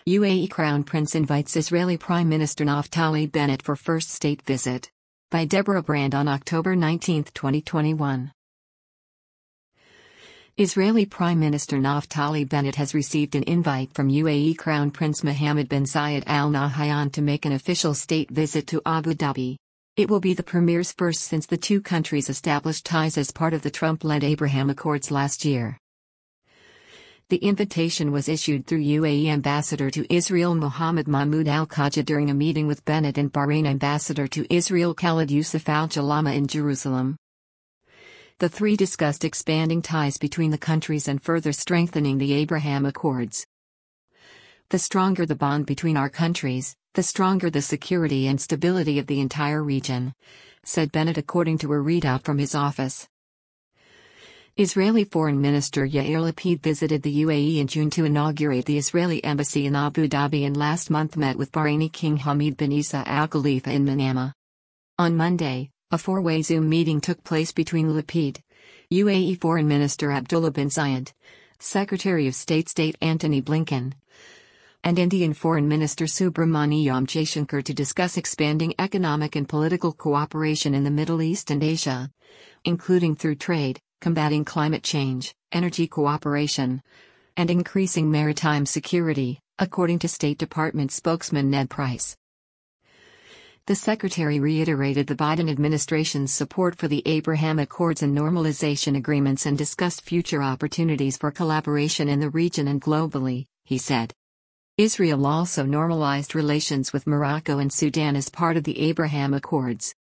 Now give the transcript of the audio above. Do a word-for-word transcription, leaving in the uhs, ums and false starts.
U A E Crown Prince invites Israeli Prime Minister Naftali Bennett for first state visit. By Deborah Brand on October nineteenth, twenty twenty-one. Israeli Prime Minister Naftali Bennett has received an invite from U A E Crown Prince Mohammed bin Zayed Al Nahyan to make an official state visit to Abu Dhabi. It will be the premier's first since the two countries established ties as part of the Trump-led Abraham Accords last year. The invitation was issued through U A E Ambassador to Israel Mohammed Mahmoud Al-Khaja during a meeting with Bennett and Bahrain Ambassador to Israel Khalid Youssef Al-Jalama in Jerusalem. The three discussed expanding ties between the countries and further strengthening the Abraham Accords. The stronger the bond between our countries, the stronger the security and stability of the entire region, said Bennett according to a readout from his office. Israeli Foreign Minister Yair Lapid visited the U A E in June to inaugurate the Israeli embassy in Abu Dhabi and last month met with Bahraini King Hamad bin Isa Al Khalifa in Manama. On Monday, a four-way Zoom meeting took place between Lapid, U A E Foreign Minister Abdullah bin Zayed, Secretary of State State Antony Blinken, and Indian Foreign Minister Subrahmanyam Jaishankar to discuss expanding economic and political cooperation in the Middle East and Asia, including through trade, combating climate change, energy cooperation, and increasing maritime security, according to State Department spokesman Ned Price. The secretary reiterated the Biden administration's support for the Abraham Accords and normalization agreements and discussed future opportunities for collaboration in the region and globally, he said. Israel also normalized relations with Morocco and Sudan as part of the Abraham Accords.